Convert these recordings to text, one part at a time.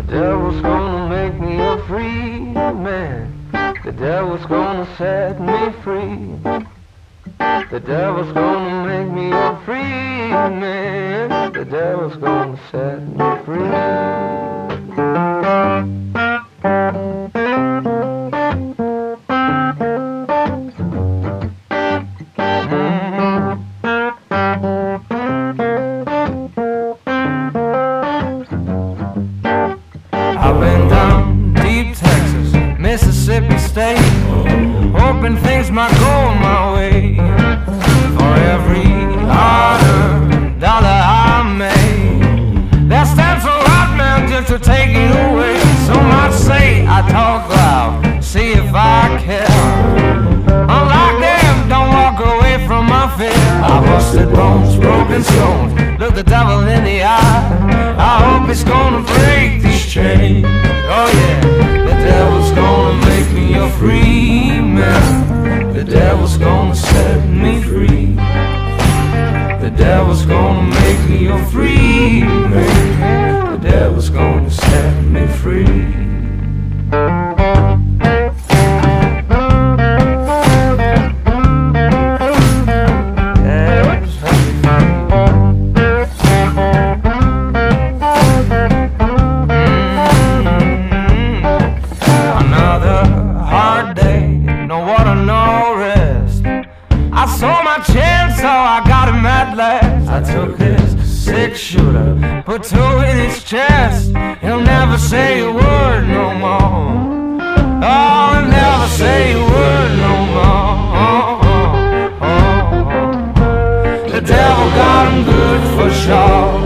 devil's gonna make me a free man. The devil's gonna set me free. The devil's gonna make me a free man. The devil's gonna set me free. I've been down deep Texas, Mississippi State, hoping things might go my way. For every hard-earned dollar I made, that stands a lot, man, just to take it away. Some might say I talk loud, see if I care. Unlike them, don't walk away from my fear. I busted bones, broken stones, look the devil in the eye. I hope it's gonna break these chains. Oh yeah, the devil's gonna make me a free man. The devil's gonna set me free. The devil's gonna make me a free man. The devil's gonna set me free. I saw my chance, so I got him at last. I took his six-shooter, put two in his chest. He'll never say a word no more. Oh, he'll never say a word no more. The devil got him good for sure.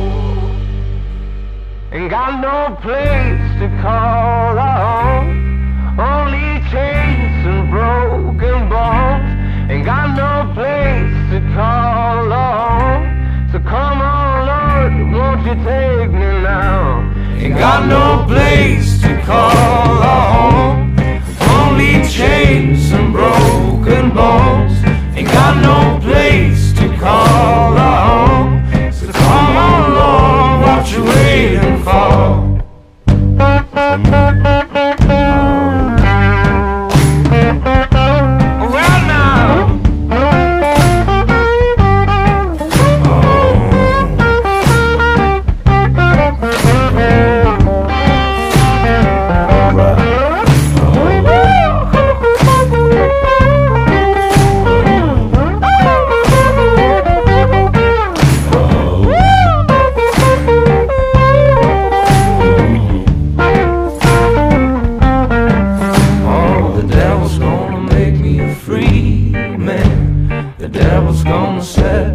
Ain't got no place to call home. Only chains and broken bones. Ain't got no place to call home. So come on, Lord, won't you take me now? Ain't got no place to call home. Only chains and broken bones. Ain't got no place to call home. So come on, Lord, what you waiting for? The devil's gonna set